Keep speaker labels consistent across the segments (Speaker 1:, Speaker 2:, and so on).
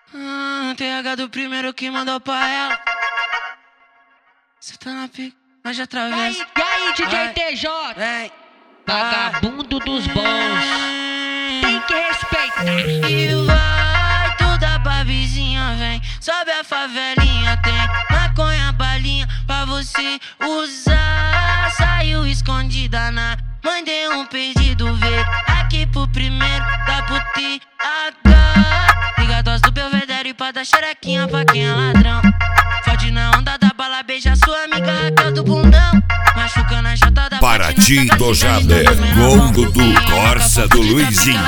Speaker 1: TH do primeiro que mandou pra ela. Cê tá na pica, nós já atravessa.
Speaker 2: E aí, DJ TJ?
Speaker 1: Vem.
Speaker 2: Vagabundo dos bons. Tem que respeitar.
Speaker 1: E vai toda pra vizinha, vem. Sobe a favelinha, tem maconha, balinha pra você usar. Saiu escondida na mãe, deu um pedido, vê aqui pro primeiro, dá pro TH. Liga a dose do Belvedere pra dar xerequinha pra quem é ladrão. Fode na onda da bala, beija sua amiga Raquel do bundão. Machuca na chata da
Speaker 3: Paraty do Jader, Gongo do Corsa do Luizinho.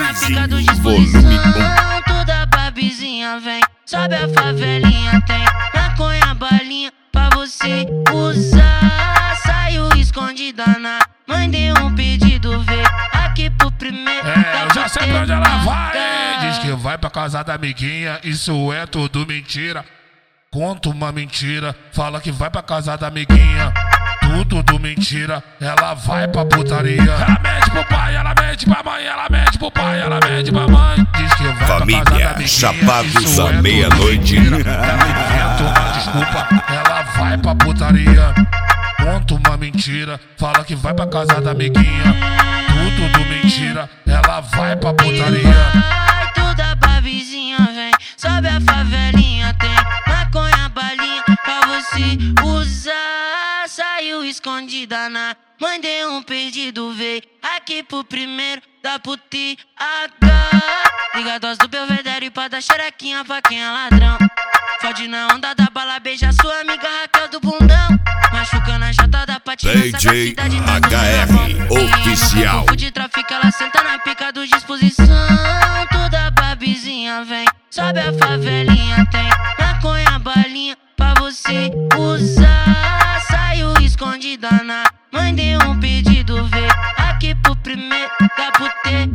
Speaker 3: Volume 1.
Speaker 1: Toda babizinha vem, sobe a favelinha, tem maconha, balinha pra você usar. Saiu escondida na mãe, deu um pedido, vê aqui pro primeiro.
Speaker 4: Eu já sei pra onde ela vai. Diz que vai pra casa da amiguinha, isso é tudo mentira. Conta uma mentira, fala que vai pra casa da amiguinha. Tudo mentira, ela vai pra putaria. Ela mente pro pai, ela mente pra mãe, ela mente pro pai, ela mente pra mãe. Diz que vai pra casa da
Speaker 3: Família
Speaker 4: amiguinha,
Speaker 3: Chapados à meia-noite.
Speaker 4: Ela inventa uma desculpa, ela vai pra putaria. Conta uma mentira, fala que vai pra casa da amiguinha. Tudo mentira, ela vai pra putaria.
Speaker 1: Vai toda pra vizinha, vem, sobe a favelinha, tem maconha, balinha pra você usar. Saiu escondida na mãe, deu um pedido, veio aqui pro primeiro, dá pro TH. Liga a dose do Belvedere pra dar xerequinha pra quem é ladrão. Fode na onda da bala, beija sua amiga Raquel do bundão. Machuca na chata da patina,
Speaker 3: DJ HR Oficial.
Speaker 1: De tráfico, ela senta na pica do disposição. Toda babizinha vem, sobe a favelinha, tem maconha, balinha pra você usar. Saiu escondida na mãe, deu um pedido, vê aqui pro primeiro, dá pro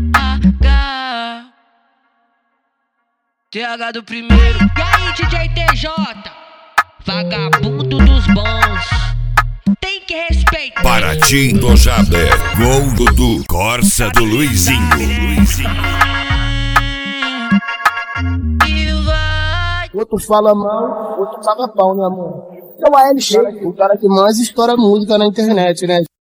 Speaker 1: TH. TH do primeiro.
Speaker 2: E aí, DJ TJ? Vagabundo dos bons. Tem que respeitar.
Speaker 3: Paraty do Jader, Gongo do Corsa do Luizinho.
Speaker 5: Outro fala mal, outro paga pau, né, amor? É o ALX, o cara que mais estoura música na internet, né?